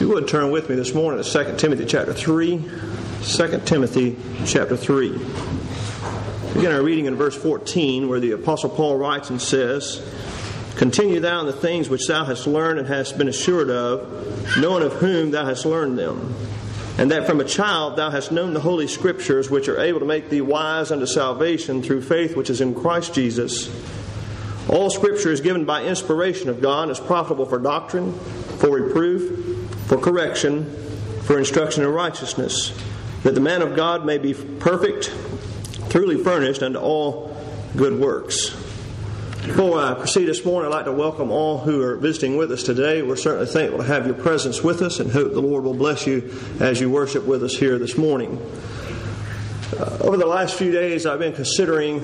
If you would turn with me this morning to 2 Timothy chapter 3. 2 Timothy chapter 3. Begin our reading in verse 14, where the Apostle Paul writes and says, "Continue thou in the things which thou hast learned and hast been assured of, knowing of whom thou hast learned them, and that from a child thou hast known the Holy Scriptures, which are able to make thee wise unto salvation through faith which is in Christ Jesus. All Scripture is given by inspiration of God, and is profitable for doctrine, for reproof, for correction, for instruction in righteousness, that the man of God may be perfect, truly furnished unto all good works." Before I proceed this morning, I'd like to welcome all who are visiting with us today. We're certainly thankful to have your presence with us and hope the Lord will bless you as you worship with us here this morning. Over the last few days, I've been considering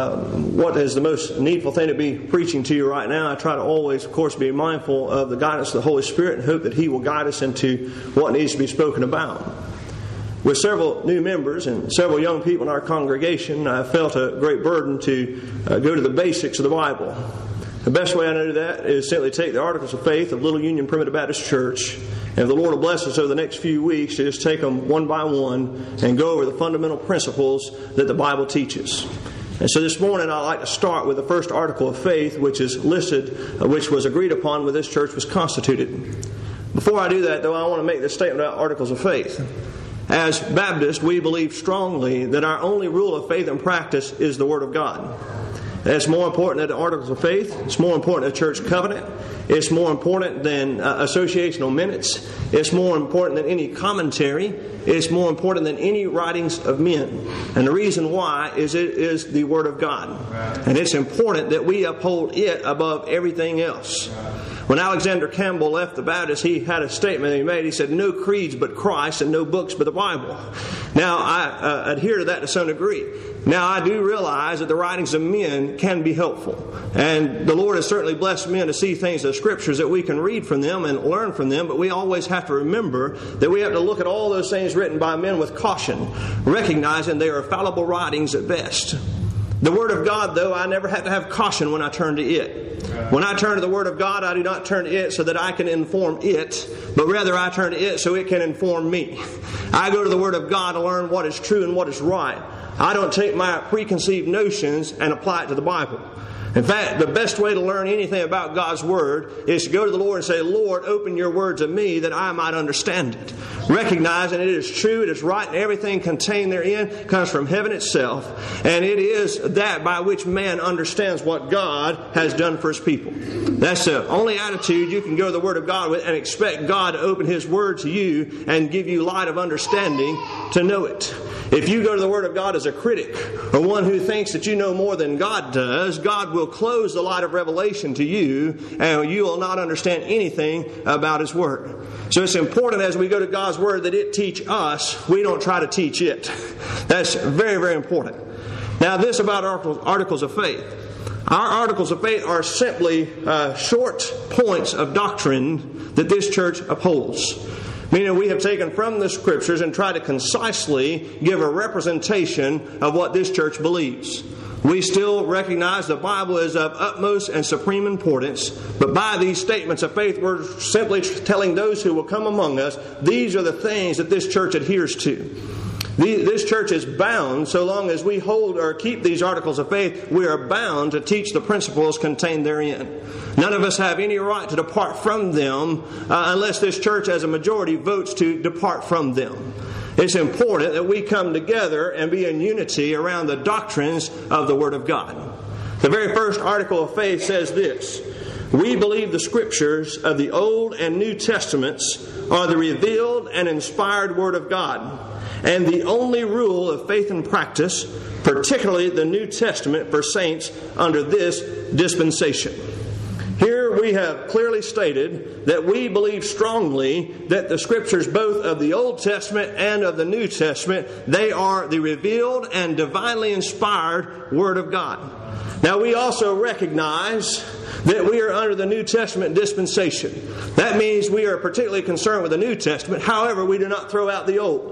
what is the most needful thing to be preaching to you right now. I try to always, of course, be mindful of the guidance of the Holy Spirit and hope that He will guide us into what needs to be spoken about. With several new members and several young people in our congregation, I felt a great burden to go to the basics of the Bible. The best way I know that is simply take the Articles of Faith of Little Union Primitive Baptist Church, and if the Lord will bless us over the next few weeks, to just take them one by one and go over the fundamental principles that the Bible teaches. And so this morning I'd like to start with the first article of faith, which is listed, which was agreed upon when this church was constituted. Before I do that, though, I want to make this statement about articles of faith. As Baptists, we believe strongly that our only rule of faith and practice is the Word of God. It's more important than the Articles of Faith. It's more important than a church covenant. It's more important than associational minutes. It's more important than any commentary. It's more important than any writings of men. And the reason why is it is the Word of God. And it's important that we uphold it above everything else. When Alexander Campbell left the Baptist, he had a statement he made. He said, "No creeds but Christ and no books but the Bible." Now, I adhere to that to some degree. Now, I do realize that the writings of men can be helpful. And the Lord has certainly blessed men to see things in the Scriptures that we can read from them and learn from them. But we always have to remember that we have to look at all those things written by men with caution, recognizing they are fallible writings at best. The Word of God, though, I never have to have caution when I turn to it. When I turn to the Word of God, I do not turn to it so that I can inform it, but rather I turn to it so it can inform me. I go to the Word of God to learn what is true and what is right. I don't take my preconceived notions and apply it to the Bible. In fact, the best way to learn anything about God's Word is to go to the Lord and say, "Lord, open your Word to me that I might understand it." Recognizing it is true, it is right, and everything contained therein comes from heaven itself. And it is that by which man understands what God has done for His people. That's the only attitude you can go to the Word of God with and expect God to open His Word to you and give you light of understanding to know it. If you go to the Word of God as a critic or one who thinks that you know more than God does, God will close the light of revelation to you and you will not understand anything about His Word. So it's important as we go to God's Word that it teach us. We don't try to teach it. That's very, very important. Now this about articles of faith. Our articles of faith are simply short points of doctrine that this church upholds. Meaning we have taken from the Scriptures and tried to concisely give a representation of what this church believes. We still recognize the Bible is of utmost and supreme importance, but by these statements of faith, we're simply telling those who will come among us, these are the things that this church adheres to. This church is bound, so long as we hold or keep these articles of faith, we are bound to teach the principles contained therein. None of us have any right to depart from them unless this church as a majority votes to depart from them. It's important that we come together and be in unity around the doctrines of the Word of God. The very first article of faith says this: "We believe the Scriptures of the Old and New Testaments are the revealed and inspired Word of God, and the only rule of faith and practice, particularly the New Testament for saints under this dispensation." Here we have clearly stated that we believe strongly that the Scriptures, both of the Old Testament and of the New Testament, they are the revealed and divinely inspired Word of God. Now we also recognize that we are under the New Testament dispensation. That means we are particularly concerned with the New Testament. However, we do not throw out the Old.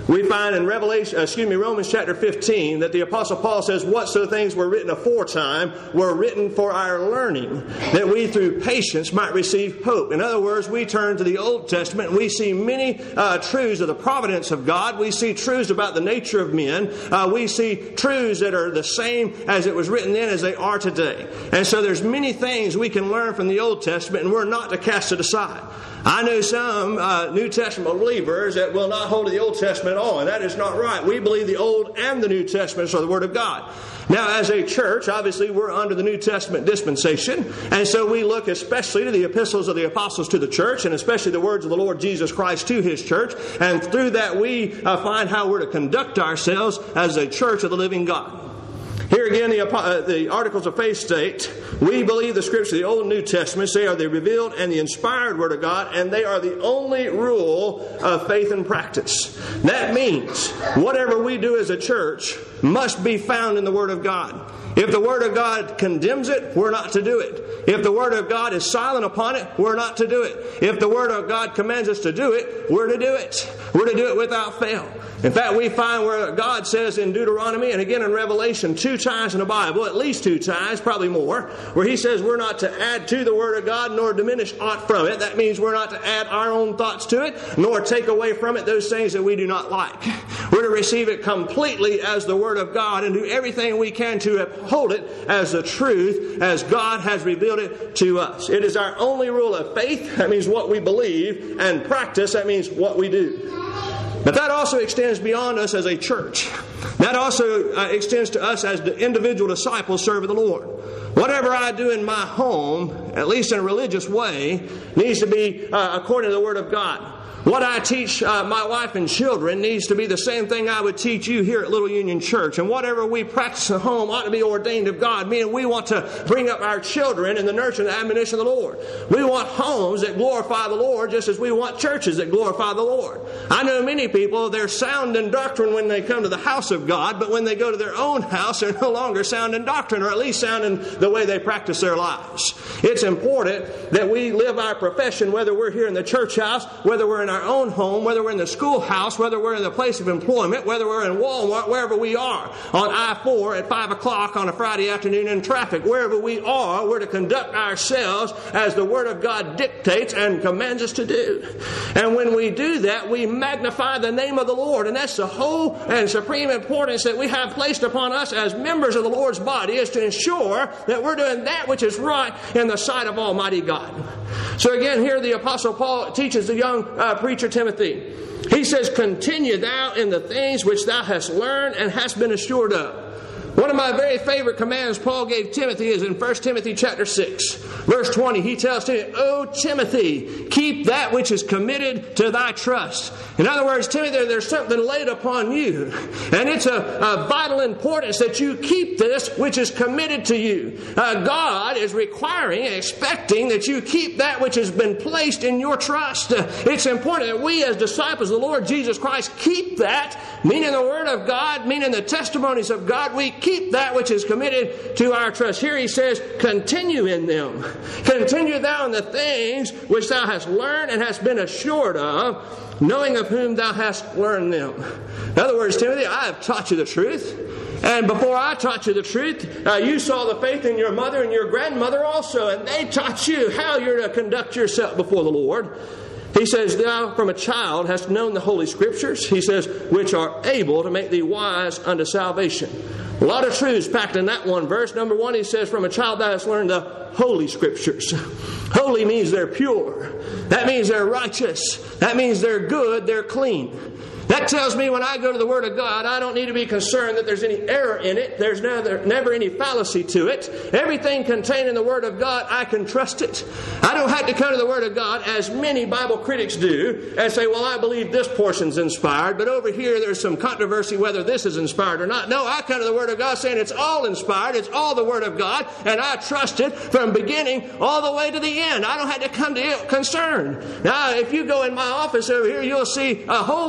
We find in Romans chapter 15 that the Apostle Paul says, whatso things were written aforetime were written for our learning, that we through patience might receive hope. In other words, we turn to the Old Testament and we see many truths of the providence of God. We see truths about the nature of men. We see truths that are the same as it was written then as they are today. And so there's many things we can learn from the Old Testament, and we're not to cast it aside. I know some New Testament believers that will not hold to the Old Testament at all, and that is not right. We believe the Old and the New Testaments are the Word of God. Now, as a church, obviously we're under the New Testament dispensation, and so we look especially to the epistles of the apostles to the church, and especially the words of the Lord Jesus Christ to His church, and through that we find how we're to conduct ourselves as a church of the living God. Here again, the Articles of Faith state, we believe the Scriptures, the Old and New Testaments, they are the revealed and the inspired Word of God, and they are the only rule of faith and practice. That means whatever we do as a church must be found in the Word of God. If the Word of God condemns it, we're not to do it. If the Word of God is silent upon it, we're not to do it. If the Word of God commands us to do it, we're to do it. We're to do it without fail. In fact, we find where God says in Deuteronomy and again in Revelation 2 times in the Bible, at least 2 times, probably more, where He says we're not to add to the Word of God nor diminish aught from it. That means we're not to add our own thoughts to it nor take away from it those things that we do not like. We're to receive it completely as the Word of God and do everything we can to uphold it as the truth as God has revealed it to us. It is our only rule of faith. That means what we believe, and practice. That means what we do. But that also extends beyond us as a church. That also extends to us as the individual disciples serving the Lord. Whatever I do in my home, at least in a religious way, needs to be according to the Word of God. What I teach my wife and children needs to be the same thing I would teach you here at Little Union Church. And whatever we practice at home ought to be ordained of God, meaning we want to bring up our children in the nurture and the admonition of the Lord. We want homes that glorify the Lord just as we want churches that glorify the Lord. I know many people, they're sound in doctrine when they come to the house of God, but when they go to their own house, they're no longer sound in doctrine, or at least sound in the way they practice their lives. It's important that we live our profession, whether we're here in the church house, whether we're in our own home, whether we're in the schoolhouse, whether we're in the place of employment, whether we're in Walmart, wherever we are, on I-4 at 5 o'clock on a Friday afternoon in traffic, wherever we are, we're to conduct ourselves as the Word of God dictates and commands us to do. And when we do that, we magnify the name of the Lord. And that's the whole and supreme importance that we have placed upon us as members of the Lord's body, is to ensure that we're doing that which is right in the sight of Almighty God. So again, here the Apostle Paul teaches the young preacher Timothy. He says, continue thou in the things which thou hast learned and hast been assured of. One of my very favorite commands Paul gave Timothy is in 1 Timothy chapter 6, verse 20. He tells Timothy, O Timothy, keep that which is committed to thy trust. In other words, Timothy, there's something laid upon you. And it's a vital importance that you keep this which is committed to you. God is requiring and expecting that you keep that which has been placed in your trust. It's important that we as disciples of the Lord Jesus Christ keep that, meaning the Word of God, meaning the testimonies of God. We keep that which is committed to our trust. Here he says, continue in them. Continue thou in the things which thou hast learned and hast been assured of, knowing of whom thou hast learned them. In other words, Timothy, I have taught you the truth. And before I taught you the truth, you saw the faith in your mother and your grandmother also, and they taught you how you're to conduct yourself before the Lord. He says, thou from a child hast known the Holy Scriptures, he says, which are able to make thee wise unto salvation. A lot of truths packed in that one verse. Number one, he says, from a child thou hast learned the Holy Scriptures. Holy means they're pure. That means they're righteous. That means they're good, they're clean. That tells me when I go to the Word of God, I don't need to be concerned that there's any error in it. There's never any fallacy to it. Everything contained in the Word of God, I can trust it. I don't have to come to the Word of God, as many Bible critics do, and say, well, I believe this portion's inspired, but over here there's some controversy whether this is inspired or not. No, I come to the Word of God saying it's all inspired, it's all the Word of God, and I trust it from beginning all the way to the end. I don't have to come to it concerned. Now, if you go in my office over here, you'll see a whole wall of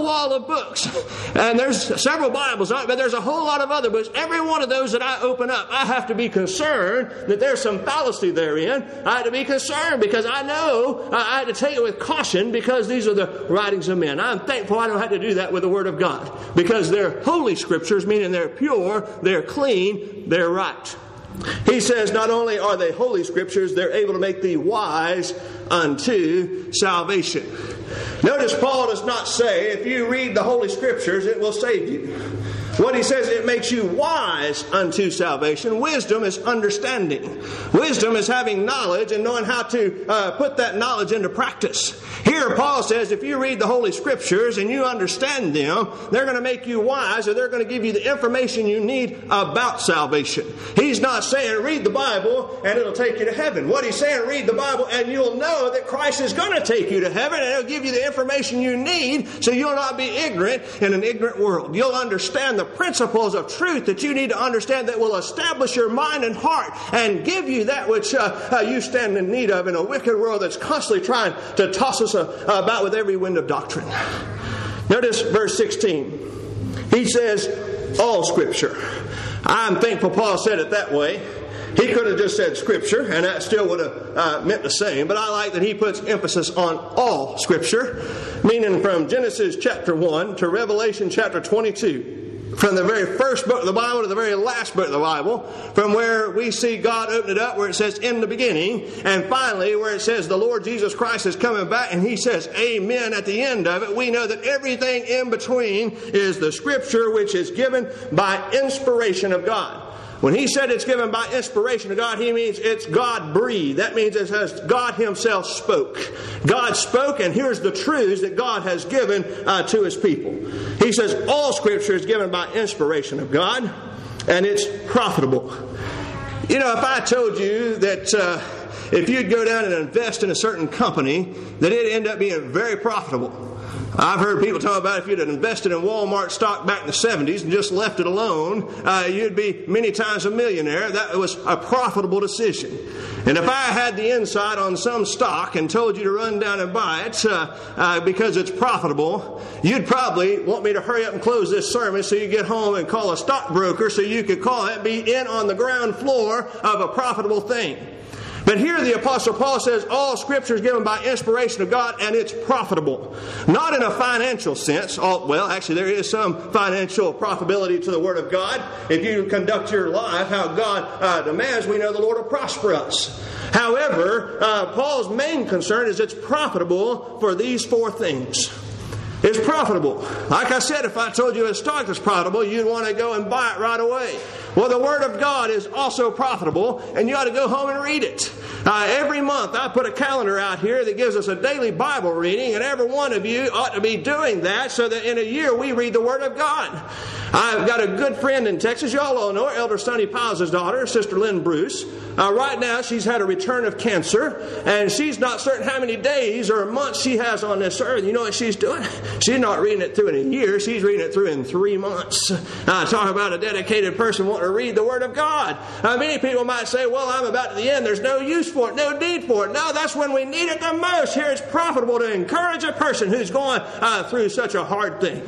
of books. And there's several Bibles, but there's a whole lot of other books. Every one of those that I open up, I have to be concerned that there's some fallacy therein. I have to be concerned because I know I have to take it with caution because these are the writings of men. I'm thankful I don't have to do that with the Word of God because they're holy scriptures, meaning they're pure, they're clean, they're right. He says not only are they holy scriptures, they're able to make thee wise unto salvation. Notice Paul does not say if you read the holy scriptures it will save you. What he says, it makes you wise unto salvation. Wisdom is understanding. Wisdom is having knowledge and knowing how to put that knowledge into practice. Here Paul says if you read the Holy Scriptures and you understand them, they're going to make you wise, or they're going to give you the information you need about salvation. He's not saying read the Bible and it'll take you to heaven. What he's saying, read the Bible and you'll know that Christ is going to take you to heaven, and it'll give you the information you need so you'll not be ignorant in an ignorant world. You'll understand the principles of truth that you need to understand that will establish your mind and heart and give you that which you stand in need of in a wicked world that's constantly trying to toss us about with every wind of doctrine. Notice verse 16. He says, all Scripture. I'm thankful Paul said it that way. He could have just said Scripture, and that still would have meant the same. But I like that he puts emphasis on all Scripture, meaning from Genesis chapter 1 to Revelation chapter 22. From the very first book of the Bible to the very last book of the Bible, from where we see God open it up where it says in the beginning, and finally where it says the Lord Jesus Christ is coming back and he says amen at the end of it, we know that everything in between is the Scripture which is given by inspiration of God. When he said it's given by inspiration of God, he means it's God-breathed. That means it says God himself spoke. God spoke, and here's the truths that God has given to his people. He says all Scripture is given by inspiration of God, and it's profitable. You know, if I told you that if you'd go down and invest in a certain company, that it'd end up being very profitable. I've heard people talk about if you'd have invested in Walmart stock back in the 70s and just left it alone, you'd be many times a millionaire. That was a profitable decision. And if I had the insight on some stock and told you to run down and buy it because it's profitable, you'd probably want me to hurry up and close this sermon so you get home and call a stockbroker so you could call it, be in on the ground floor of a profitable thing. But here the Apostle Paul says all Scripture is given by inspiration of God and it's profitable. Not in a financial sense. Well, actually there is some financial profitability to the Word of God. If you conduct your life how God demands, we know the Lord will prosper us. However, Paul's main concern is it's profitable for these four things. It's profitable. Like I said, if I told you a stock is profitable, you'd want to go and buy it right away. Well, the Word of God is also profitable, and you ought to go home and read it. Every month I put a calendar out here that gives us a daily Bible reading, and every one of you ought to be doing that so that in a year we read the Word of God. I've got a good friend in Texas. You all know her, Elder Sonny Piles' daughter, Sister Lynn Bruce. Right now she's had a return of cancer, and she's not certain how many days or months she has on this earth. You know what she's doing? She's not reading it through in a year. She's reading it through in 3 months. Talk about a dedicated person wanting to read the Word of God. Many people might say, well, I'm about to the end. There's no use for it, no need for it. No, that's when we need it the most. Here it's profitable to encourage a person who's going through such a hard thing.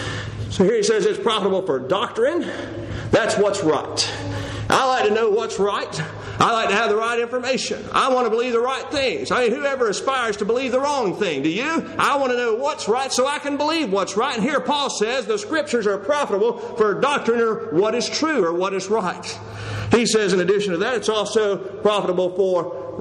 So here he says it's profitable for doctrine. That's what's right. I like to know what's right. I like to have the right information. I want to believe the right things. I mean, whoever aspires to believe the wrong thing? Do you? I want to know what's right so I can believe what's right. And here Paul says the Scriptures are profitable for doctrine or what is true or what is right. He says in addition to that, it's also profitable for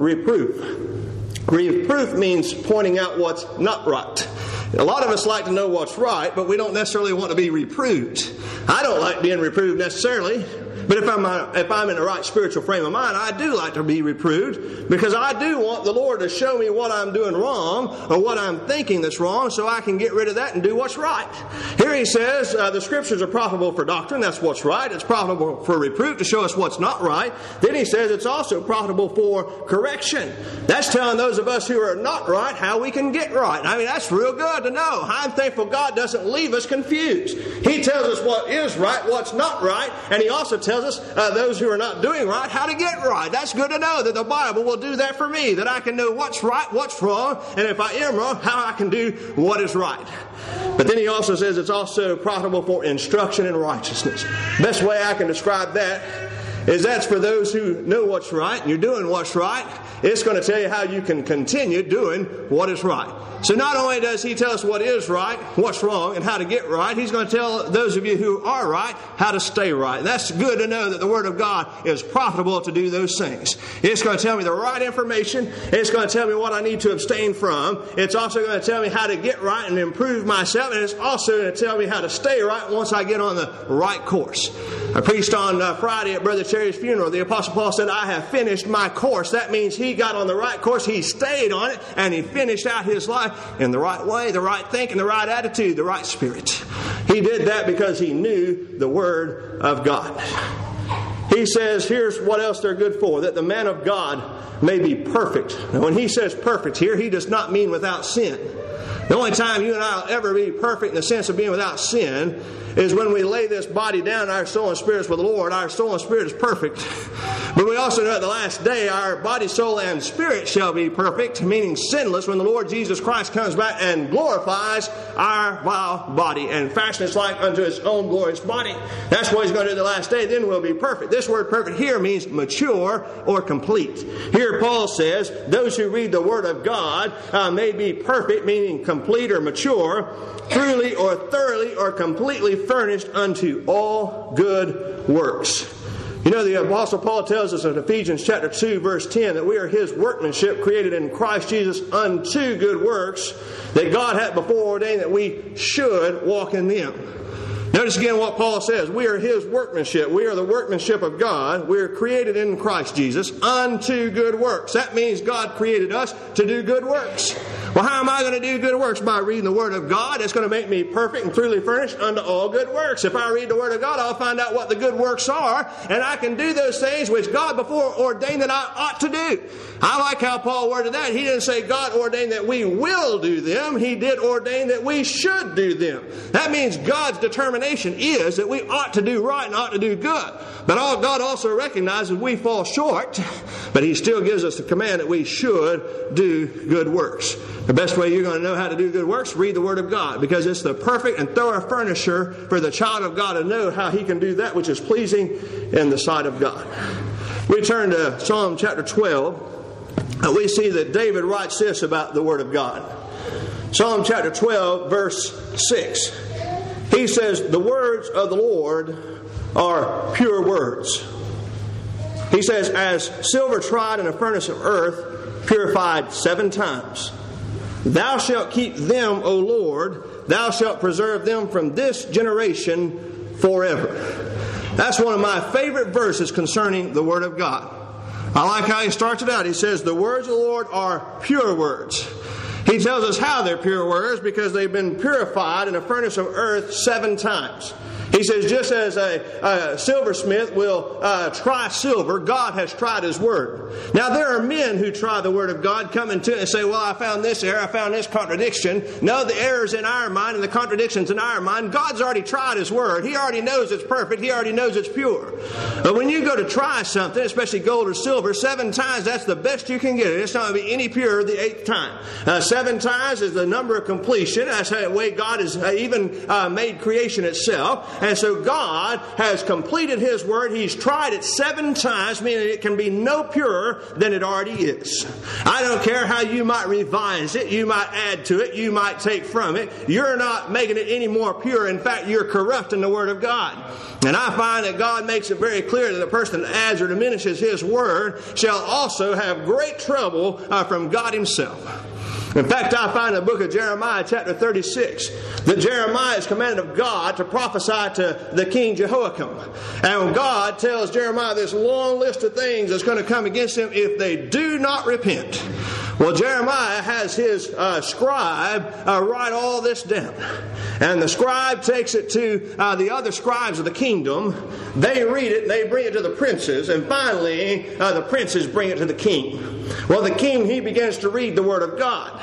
reproof. Reproof means pointing out what's not right. A lot of us like to know what's right, but we don't necessarily want to be reproved. I don't like being reproved necessarily. But if I'm in the right spiritual frame of mind, I do like to be reproved because I do want the Lord to show me what I'm doing wrong or what I'm thinking that's wrong so I can get rid of that and do what's right. Here he says the Scriptures are profitable for doctrine. That's what's right. It's profitable for reproof to show us what's not right. Then he says it's also profitable for correction. That's telling those of us who are not right how we can get right. I mean, that's real good to know. I'm thankful God doesn't leave us confused. He tells us what is right, what's not right, and he also tells tells us those who are not doing right, how to get right. That's good to know that the Bible will do that for me, that I can know what's right, what's wrong, and if I am wrong, how I can do what is right. But then he also says it's also profitable for instruction in righteousness. Best way I can describe that is that's for those who know what's right and you're doing what's right. It's going to tell you how you can continue doing what is right. So not only does he tell us what is right, what's wrong, and how to get right, he's going to tell those of you who are right how to stay right. That's good to know that the Word of God is profitable to do those things. It's going to tell me the right information. It's going to tell me what I need to abstain from. It's also going to tell me how to get right and improve myself. And it's also going to tell me how to stay right once I get on the right course. I preached on Friday at Brother Terry's funeral. The Apostle Paul said, I have finished my course. That means he got on the right course. He stayed on it, and he finished out his life in the right way, the right thinking, the right attitude, the right spirit. He did that because he knew the Word of God. He says, here's what else they're good for, that the man of God may be perfect. Now, when he says perfect here, he does not mean without sin. The only time you and I will ever be perfect in the sense of being without sin is when we lay this body down, our soul and spirit is with the Lord. Our soul and spirit is perfect. But we also know at the last day, our body, soul, and spirit shall be perfect, meaning sinless, when the Lord Jesus Christ comes back and glorifies our vile body and fashions like unto his own glorious body. That's what he's going to do the last day. Then we'll be perfect. This word perfect here means mature or complete. Here Paul says, those who read the Word of God may be perfect, meaning complete or mature, truly or thoroughly or completely furnished unto all good works. You know, the Apostle Paul tells us in Ephesians chapter 2, verse 10, that we are his workmanship created in Christ Jesus unto good works that God had before ordained that we should walk in them. Notice again what Paul says. We are his workmanship. We are the workmanship of God. We are created in Christ Jesus unto good works. That means God created us to do good works. Well, how am I going to do good works? By reading the Word of God. It's going to make me perfect and truly furnished unto all good works. If I read the Word of God, I'll find out what the good works are, and I can do those things which God before ordained that I ought to do. I like how Paul worded that. He didn't say God ordained that we will do them. He did ordain that we should do them. That means God's determination is that we ought to do right and ought to do good. But God also recognizes we fall short, but he still gives us the command that we should do good works. The best way you're going to know how to do good works, read the Word of God, because it's the perfect and thorough furnisher for the child of God to know how he can do that which is pleasing in the sight of God. We turn to Psalm chapter 12, and we see that David writes this about the Word of God. Psalm chapter 12, verse 6. He says, the words of the Lord are pure words. He says, as silver tried in a furnace of earth, purified 7 times. Thou shalt keep them, O Lord. Thou shalt preserve them from this generation forever. That's one of my favorite verses concerning the Word of God. I like how he starts it out. He says, the words of the Lord are pure words. He tells us how they're pure words, because they've been purified in a furnace of earth 7 times. He says, just as a silversmith will try silver, God has tried His Word. Now, there are men who try the Word of God, come into it and say, well, I found this error, I found this contradiction. No, the error's in our mind and the contradiction's in our mind. God's already tried His Word. He already knows it's perfect. He already knows it's pure. But when you go to try something, especially gold or silver, 7 times, that's the best you can get it. It's not going to be any purer the 8th time. 7 times is the number of completion. That's the way God has even made creation itself. And so God has completed His Word. He's tried it 7 times, meaning it can be no purer than it already is. I don't care how you might revise it, you might add to it, you might take from it. You're not making it any more pure. In fact, you're corrupting the Word of God. And I find that God makes it very clear that the person that adds or diminishes His Word shall also have great trouble from God Himself. In fact, I find in the book of Jeremiah, chapter 36, that Jeremiah is commanded of God to prophesy to the king Jehoiakim. And God tells Jeremiah this long list of things that's going to come against him if they do not repent. Well, Jeremiah has his scribe write all this down. And the scribe takes it to the other scribes of the kingdom. They read it, they bring it to the princes, and finally the princes bring it to the king. Well, the king, he begins to read the Word of God.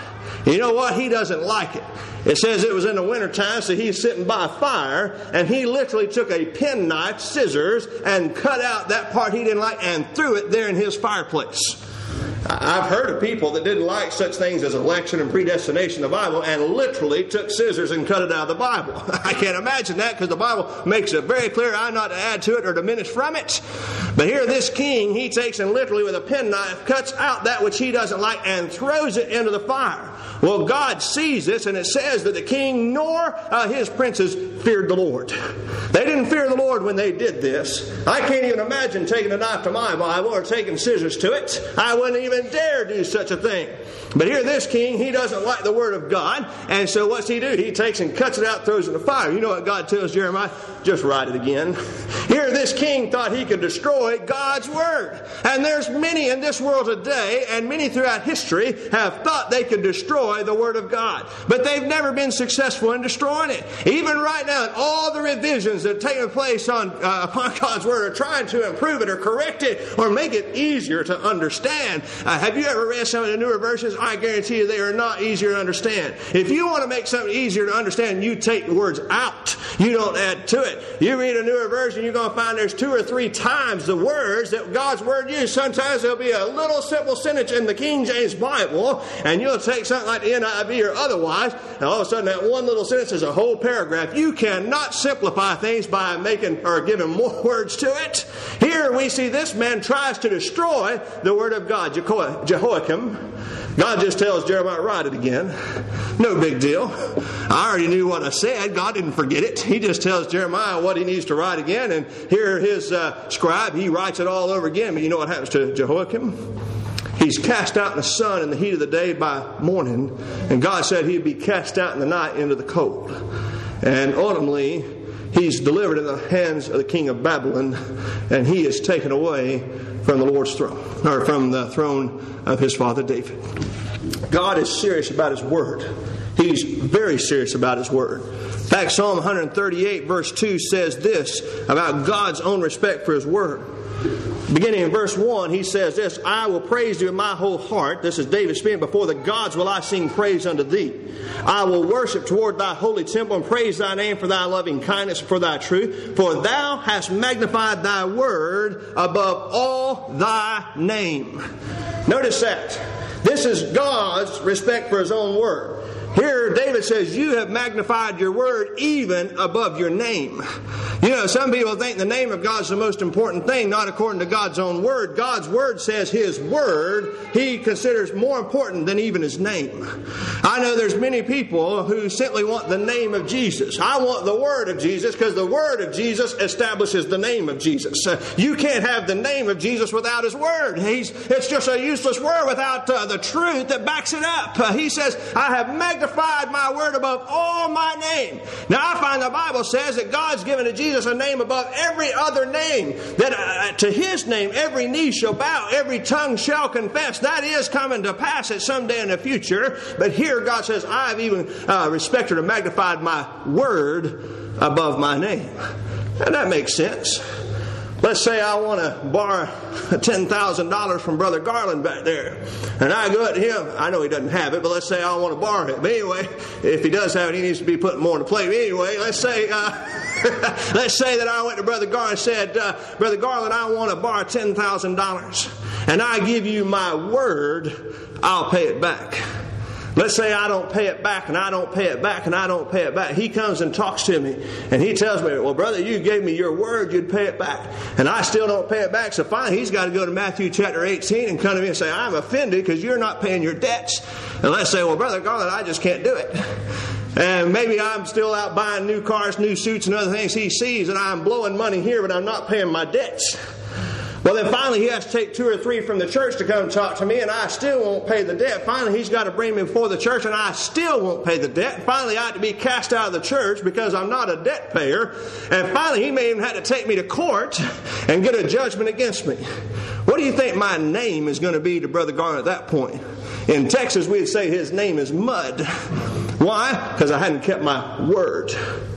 You know what? He doesn't like it. It says it was in the wintertime, so he's sitting by a fire, and he literally took a penknife, scissors, and cut out that part he didn't like and threw it there in his fireplace. I've heard of people that didn't like such things as election and predestination in the Bible and literally took scissors and cut it out of the Bible. I can't imagine that, because the Bible makes it very clear I'm not to add to it or diminish from it. But here this king, he takes and literally with a penknife cuts out that which he doesn't like and throws it into the fire. Well, God sees this, and it says that the king nor his princes feared the Lord. They didn't fear the Lord when they did this. I can't even imagine taking a knife to my Bible or taking scissors to it. I wouldn't even dare do such a thing. But here this king, he doesn't like the Word of God, and so what's he do? He takes and cuts it out, throws it in the fire. You know what God tells Jeremiah? Just write it again. Here this king thought he could destroy God's Word. And there's many in this world today, and many throughout history, have thought they could destroy the Word of God. But they've never been successful in destroying it. Even right now, all the revisions that are taking place upon God's Word are trying to improve it or correct it or make it easier to understand. Have you ever read some of the newer versions? I guarantee you they are not easier to understand. If you want to make something easier to understand, you take the words out. You don't add to it. You read a newer version, you're going to find there's 2 or 3 times the words that God's Word used. Sometimes there'll be a little simple sentence in the King James Bible, and you'll take something like the NIV or otherwise, and all of a sudden that one little sentence is a whole paragraph. You cannot simplify things by making or giving more words to it. Here we see this man tries to destroy the Word of God. Jehoiakim, God just tells Jeremiah, write it again. No big deal. I already knew what I said. God didn't forget it. He just tells Jeremiah what he needs to write again. And here his scribe, he writes it all over again. But you know what happens to Jehoiakim? He's cast out in the sun in the heat of the day by morning. And God said he'd be cast out in the night into the cold. And ultimately, he's delivered in the hands of the king of Babylon. And he is taken away from the Lord's throne, or from the throne of his father David. God is serious about His Word. He's very serious about His Word. In fact, Psalm 138 verse 2 says this about God's own respect for His Word. Beginning in verse 1, he says this, I will praise thee with my whole heart. This is David speaking. Before the gods will I sing praise unto thee. I will worship toward thy holy temple and praise thy name for thy loving kindness and for thy truth. For thou hast magnified thy word above all thy name. Notice that. This is God's respect for His own word. Here David says, you have magnified your word even above your name. You know, some people think the name of God is the most important thing, not according to God's own word. God's word says His word He considers more important than even His name. I know there's many people who simply want the name of Jesus. I want the word of Jesus because the word of Jesus establishes the name of Jesus. You can't have the name of Jesus without His word. It's just a useless word without the truth that backs it up. He says, I have magnified my word above all my name. Now I find the Bible says that God's given to Jesus a name above every other name, that to His name every knee shall bow, every tongue shall confess. That is coming to pass at some day in the future. But here God says, I have even respected and magnified my word above my name. And that makes sense. Let's say I want to borrow $10,000 from Brother Garland back there. And I go to him. I know he doesn't have it, but let's say I want to borrow it. But anyway, if he does have it, he needs to be putting more on the plate. But anyway, let's say that I went to Brother Garland and said, Brother Garland, I want to borrow $10,000. And I give you my word, I'll pay it back. Let's say I don't pay it back, and I don't pay it back, and I don't pay it back. He comes and talks to me, and he tells me, well, brother, you gave me your word, you'd pay it back. And I still don't pay it back. So finally, he's got to go to Matthew chapter 18 and come to me and say, I'm offended because you're not paying your debts. And let's say, well, Brother Garland, I just can't do it. And maybe I'm still out buying new cars, new suits, and other things. He sees that I'm blowing money here, but I'm not paying my debts. Well, then finally he has to take 2 or 3 from the church to come talk to me, and I still won't pay the debt. Finally, he's got to bring me before the church, and I still won't pay the debt. Finally, I have to be cast out of the church because I'm not a debt payer. And finally, he may even have to take me to court and get a judgment against me. What do you think my name is going to be to Brother Garland at that point? In Texas, we'd say his name is Mud. Why? Because I hadn't kept my word.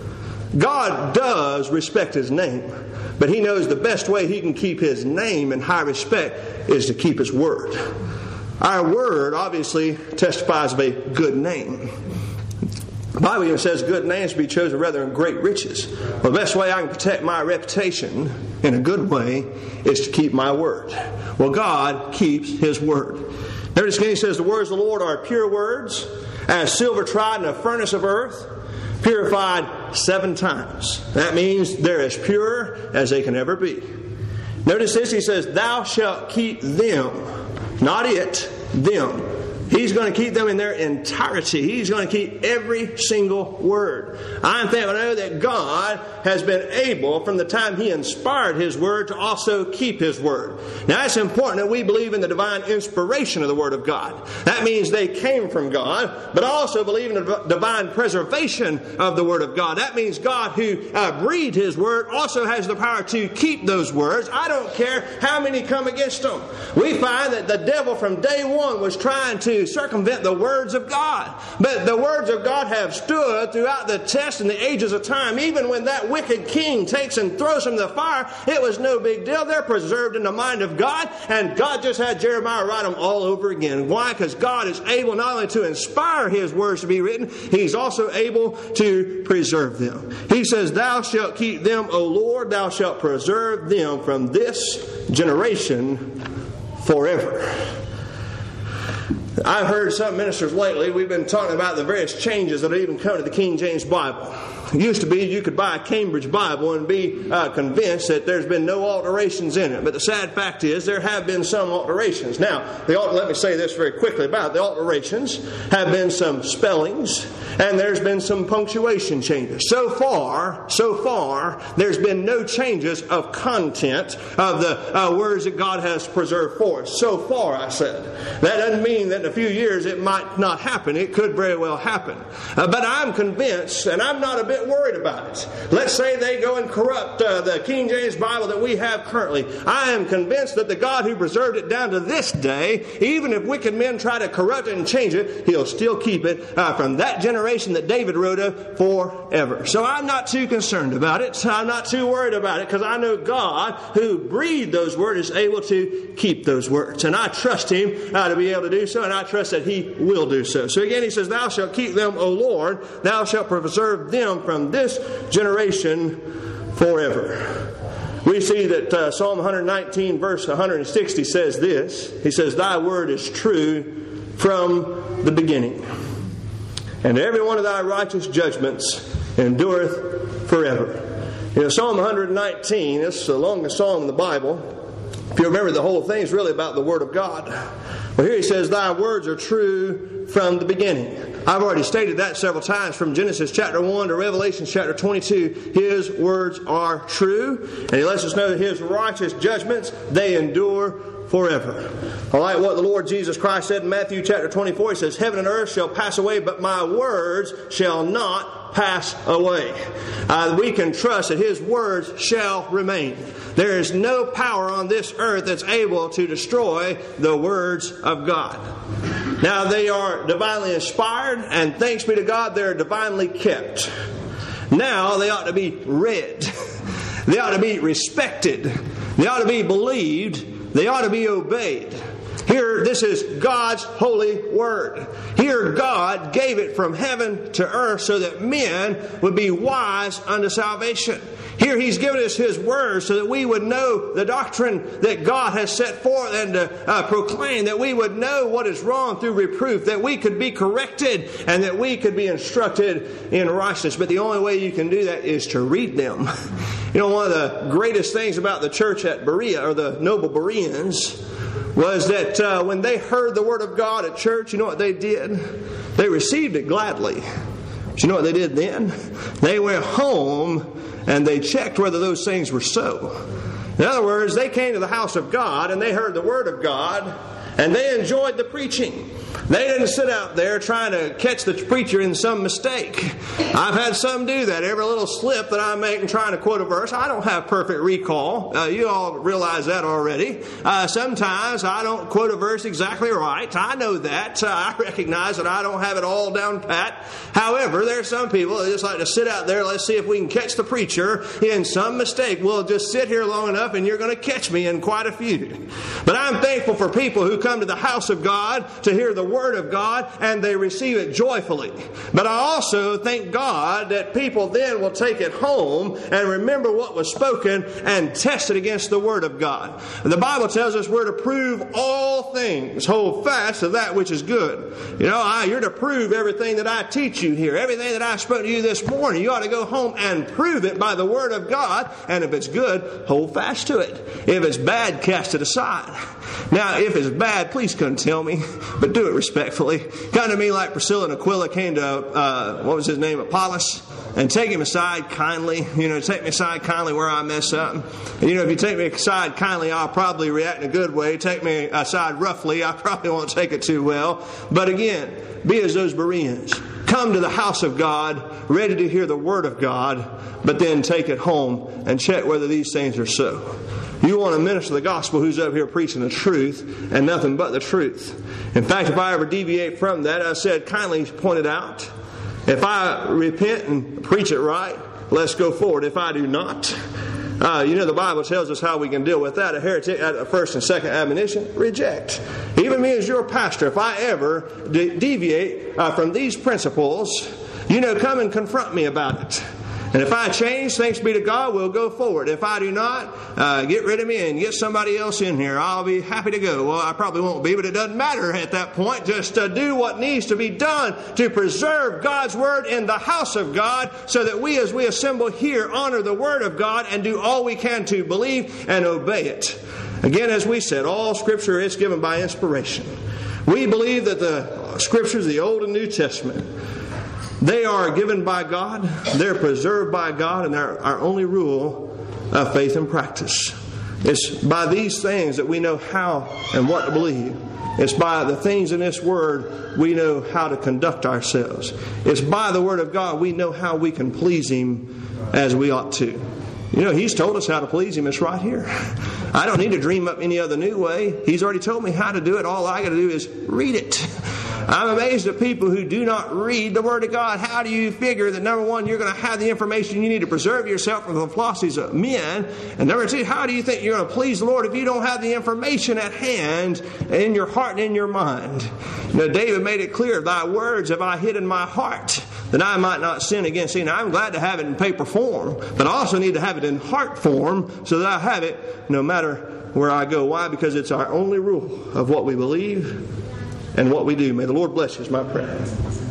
God does respect His name. But He knows the best way He can keep His name in high respect is to keep His word. Our word obviously testifies of a good name. The Bible even says good names to be chosen rather than great riches. Well, the best way I can protect my reputation in a good way is to keep my word. Well, God keeps His word. Notice again, He says, the words of the Lord are pure words, as silver tried in a furnace of earth, purified 7 times. That means they're as pure as they can ever be. Notice this, He says, thou shalt keep them, not it, them. He's going to keep them in their entirety. He's going to keep every single word. I know that God has been able, from the time He inspired His word, to also keep His word. Now, it's important that we believe in the divine inspiration of the Word of God. That means they came from God, but I also believe in the divine preservation of the Word of God. That means God, who breathed His word, also has the power to keep those words. I don't care how many come against them. We find that the devil from day one was trying to circumvent the words of God. But the words of God have stood throughout the test and the ages of time. Even when that wicked king takes and throws them in the fire, it was no big deal. They're preserved in the mind of God, and God just had Jeremiah write them all over again. Why? Because God is able not only to inspire His words to be written, He's also able to preserve them. He says, thou shalt keep them, O Lord, thou shalt preserve them from this generation forever. I've heard some ministers lately, we've been talking about the various changes that have even come to the King James Bible. It used to be you could buy a Cambridge Bible and be convinced that there's been no alterations in it. But the sad fact is there have been some alterations. Now, let me say this very quickly about the alterations. Have been some spellings, and there's been some punctuation changes. So far, there's been no changes of content of the words that God has preserved for us. So far, I said. That doesn't mean that in a few years it might not happen. It could very well happen. But I'm convinced, and I'm not a bit worried about it. Let's say they go and corrupt the King James Bible that we have currently. I am convinced that the God who preserved it down to this day, even if wicked men try to corrupt it and change it, He'll still keep it from that generation that David wrote of forever. So I'm not too concerned about it. I'm not too worried about it, because I know God, who breathed those words, is able to keep those words. And I trust Him to be able to do so, and I trust that He will do so. So again, He says, thou shalt keep them, O Lord, thou shalt preserve them from this generation forever. We see that Psalm 119 verse 160 says this. He says, thy word is true from the beginning, and every one of thy righteous judgments endureth forever. You know, Psalm 119, it's the longest psalm in the Bible. If you remember, the whole thing is really about the Word of God. Well, here he says, thy words are true from the beginning. I've already stated that several times. From Genesis chapter 1 to Revelation chapter 22, His words are true. And He lets us know that His righteous judgments, they endure forever. All right, what the Lord Jesus Christ said in Matthew chapter 24, He says, heaven and earth shall pass away, but my words shall not pass away. We can trust that His words shall remain. There is no power on this earth that's able to destroy the words of God. Now, they are divinely inspired, and thanks be to God, they're divinely kept. Now, they ought to be read. They ought to be respected. They ought to be believed. They ought to be obeyed. Here, this is God's holy word. Here, God gave it from heaven to earth so that men would be wise unto salvation. Here, He's given us His word so that we would know the doctrine that God has set forth and proclaim, that we would know what is wrong through reproof, that we could be corrected, and that we could be instructed in righteousness. But the only way you can do that is to read them. You know, one of the greatest things about the church at Berea, or the noble Bereans, was that when they heard the Word of God at church, you know what they did? They received it gladly. But you know what they did then? They went home and they checked whether those things were so. In other words, they came to the house of God and they heard the Word of God and they enjoyed the preaching. They didn't sit out there trying to catch the preacher in some mistake. I've had some do that. Every little slip that I make in trying to quote a verse, I don't have perfect recall. You all realize that already. Sometimes I don't quote a verse exactly right. I know that. I recognize that I don't have it all down pat. However, there are some people that just like to sit out there, let's see if we can catch the preacher in some mistake. We'll just sit here long enough and you're going to catch me in quite a few. But I'm thankful for people who come to the house of God to hear the Word of God and they receive it joyfully. But I also thank God that people then will take it home and remember what was spoken and test it against the Word of God. The Bible tells us we're to prove all things, hold fast to that which is good. You're to prove everything that I teach you here, everything that I spoke to you this morning. You ought to go home and prove it by the Word of God, and if it's good, hold fast to it. If it's bad, cast it aside. Now, if it's bad, please come tell me, but do it respectfully. Come to me like Priscilla and Aquila came to, Apollos, and take him aside kindly. Take me aside kindly where I mess up. If you take me aside kindly, I'll probably react in a good way. Take me aside roughly, I probably won't take it too well. But again, be as those Bereans. Come to the house of God, ready to hear the Word of God, but then take it home and check whether these things are so. You want to minister the gospel who's up here preaching the truth and nothing but the truth. In fact, if I ever deviate from that, I said, kindly point it out. If I repent and preach it right, let's go forward. If I do not, the Bible tells us how we can deal with that. A heretic at the first and second admonition, reject. Even me as your pastor, if I ever deviate from these principles, come and confront me about it. And if I change, thanks be to God, we'll go forward. If I do not, get rid of me and get somebody else in here. I'll be happy to go. Well, I probably won't be, but it doesn't matter at that point. Just do what needs to be done to preserve God's Word in the house of God so that we, as we assemble here, honor the Word of God and do all we can to believe and obey it. Again, as we said, all Scripture is given by inspiration. We believe that the Scriptures, the Old and New Testament, they are given by God, they're preserved by God, and they're our only rule of faith and practice. It's by these things that we know how and what to believe. It's by the things in this Word we know how to conduct ourselves. It's by the Word of God we know how we can please Him as we ought to. He's told us how to please Him. It's right here. I don't need to dream up any other new way. He's already told me how to do it. All I got to do is read it. I'm amazed at people who do not read the Word of God. How do you figure that, number one, you're going to have the information you need to preserve yourself from the philosophies of men? And number two, how do you think you're going to please the Lord if you don't have the information at hand in your heart and in your mind? David made it clear, thy words have I hid in my heart, that I might not sin against thee. Now, I'm glad to have it in paper form, but I also need to have it in heart form so that I have it no matter where I go. Why? Because it's our only rule of what we believe and what we do. May the Lord bless you is my prayer.